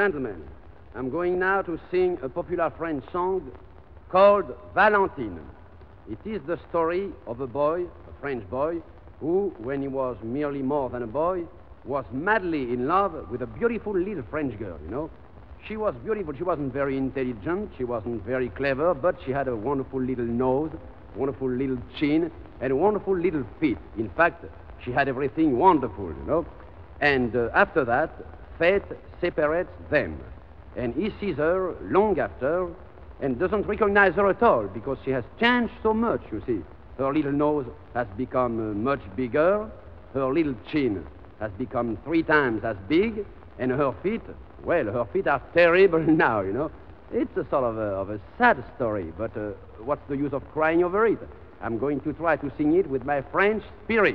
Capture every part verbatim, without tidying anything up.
gentlemen, I'm going now to sing a popular French song called Valentine. It is the story of a boy, a French boy, who, when he was merely more than a boy, was madly in love with a beautiful little French girl, you know. She was beautiful. She wasn't very intelligent. She wasn't very clever, but she had a wonderful little nose, wonderful little chin, and wonderful little feet. In fact, she had everything wonderful, you know. And uh, after that, fate separates them. And he sees her long after and doesn't recognize her at all because she has changed so much, you see. Her little nose has become uh, much bigger. Her little chin has become three times as big. And her feet, well, her feet are terrible now, you know. It's a sort of a, of a sad story, but uh, what's the use of crying over it? I'm going to try to sing it with my French spirit.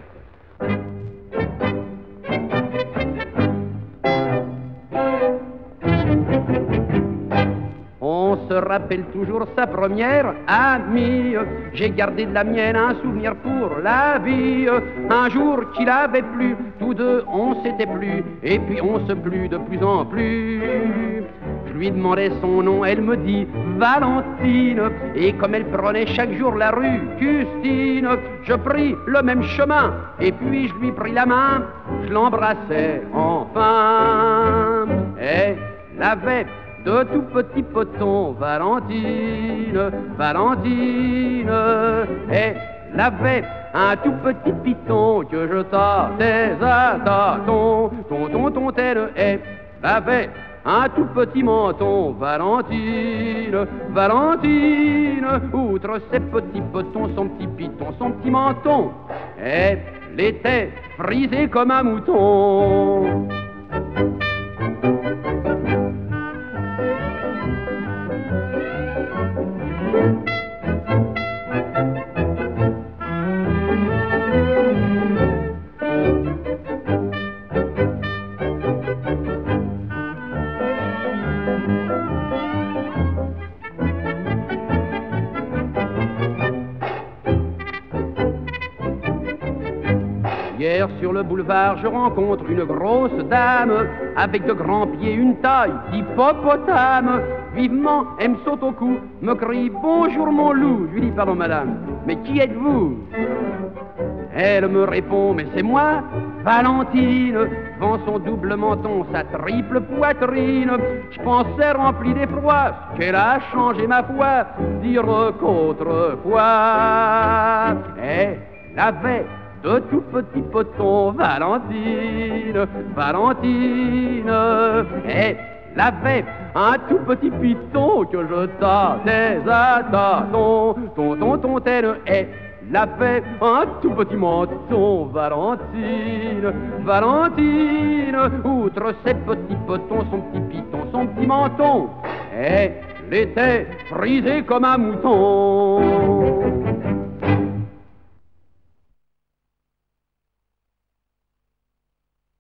On se rappelle toujours sa première amie. J'ai gardé de la mienne un souvenir pour la vie. Un jour qu'il avait plu, tous deux on s'était plu, et puis on se plut de plus en plus. Je lui demandais son nom, elle me dit Valentine. Et comme elle prenait chaque jour la rue Custine, je pris le même chemin, et puis je lui pris la main, je l'embrassais enfin. Elle avait de tout petits potons, Valentine, Valentine. Elle avait un tout petit piton que je tâtais à tâtons. Tonton, tontelle, elle avait un tout petit menton, Valentine, Valentine. Outre ses petits potons, son petit piton, son petit menton, elle était frisée comme un mouton. Hier sur le boulevard, je rencontre une grosse dame avec de grands pieds, une taille d'hippopotame. Vivement, elle me saute au cou, me crie « Bonjour mon loup !» Je lui dis « Pardon madame, mais qui êtes-vous » Elle me répond « Mais c'est moi, Valentine !» Devant son double menton, sa triple poitrine, je pensais rempli d'effroi qu'elle a changé ma foi, dire qu'autrefois elle avait de tout petits potons, Valentine, Valentine. Elle avait un tout petit piton que je tâtais à tâtons. Tonton, tontelle, elle avait un tout petit menton, Valentine, Valentine. Outre ses petits potons, son petit piton, son petit menton, elle était frisée comme un mouton.